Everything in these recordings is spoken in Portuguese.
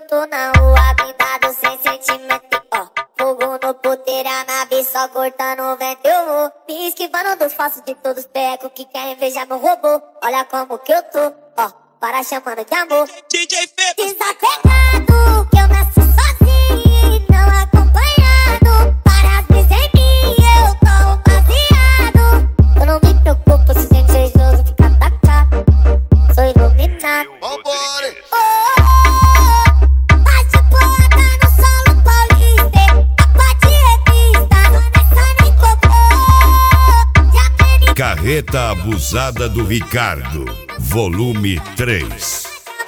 tô na rua, blindado sem sentimento, ó. Fogo no puteiro, a nave só cortando o vento. Eu vou me esquivando dos falsos de todos os pecos que querem invejar meu robô. Olha como que eu tô, ó, para chamando de amor. DJ Fê, desapegado, que eu nasci sozinho e não acompanhado. Para as brisas em mim, eu tô baseado. Eu não me preocupo se o invejoso ficar atacado. Sou iluminado. Vambora! Carreta Abusada do Ricardo, volume 3.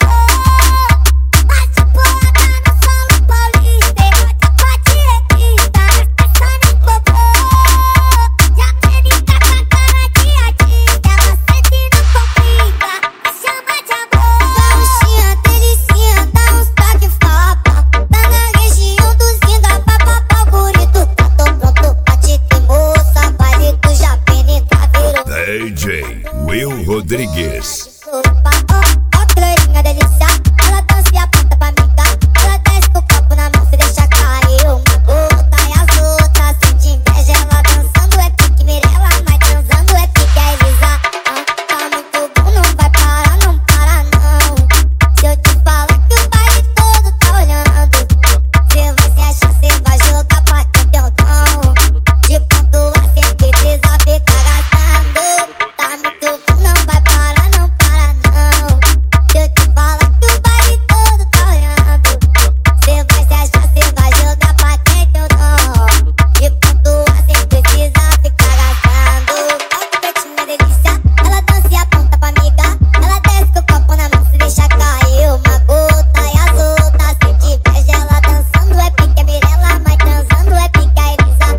DJ Will Rodrigues. Ó, delícia, ela dança e aponta pra mim, tá? Ela desce com o copo na mão, se deixa cair uma gota e as outras sente inveja. Ela dançando é pique Mirella, mas transando é pique a Elisa. Tá muito bom, não vai parar, não para não. Se eu te falar que o baile todo tá olhando, cê vai se achar, cê vai jogar pra quem tem o dom de pontuar sem precisa ficar gastando. Tá muito bom, não vai parar, não para não. Se eu te falar que o baile todo tá olhando, cê vai se achar, cê vai jogar pra quem tem o dom de pontuar sem precisa ficar gastando. Ó, que pretinha delícia, ela dança e aponta pra amiga. Ela desce com o copo na mão, se deixa cair uma gota e as outras sente inveja. Ela dançando é pique Mirella, mas transando é pique a Elisa.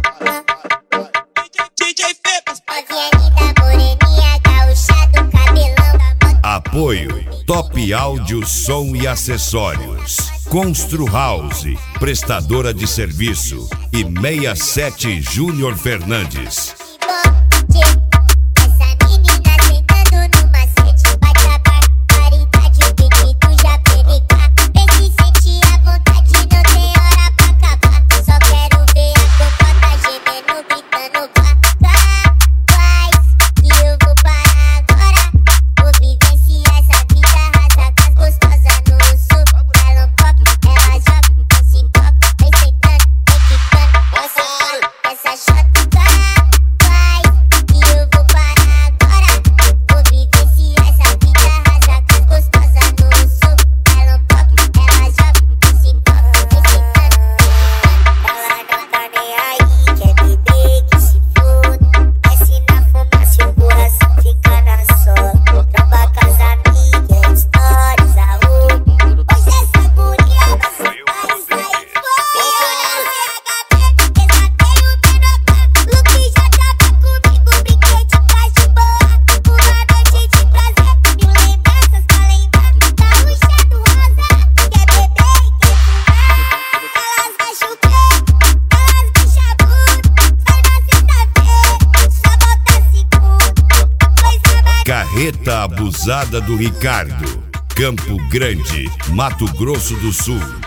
DJ Fê, Novinha linda, moreninha, gaúcha do cabelão da moda. Apoio Top Áudio, Som e Acessórios. Constru House, prestadora de serviço. E 67 Júnior Fernandes. Essa menina sentando no macete, vai trabalhar caridade, o pique do Japenica. Vê se sente a vontade, não tem hora pra acabar. Só quero ver a cocota gemendo, gritando faz que eu vou parar agora. Vou vivenciar essa vida, arrasa com as gostosas no sul. Ela um pouco, ela joga, esse copo, vem sentando, vem quicando. Essa foto, essa chota, faz que eu vou parar agora. Vou vivenciar essa vida, arrasa com as gostosas no sul. Ela um pouco, ela joga, esse copo, vem sentando, vem quicando. Ela não tá nem aí, quer beber que se foda. Desce na fumaça e o coração fica na sola. Tromba com as amigas, stories, a roupa. Hoje essa guria vai sentar e sair fora. CHB, desateio o Pinocá. Luke já tava comigo, brinquei de trás de boa. Uma noite de prazer, mil lembranças pra lembrar. Tá ruxando rosa, quer beber e quer fumar. Elas machuquei, elas me chamou. Sai na sexta-feira, só volta segunda. Pois a Carreta Abusada do Ricardo, Campo Grande, Mato Grosso do Sul.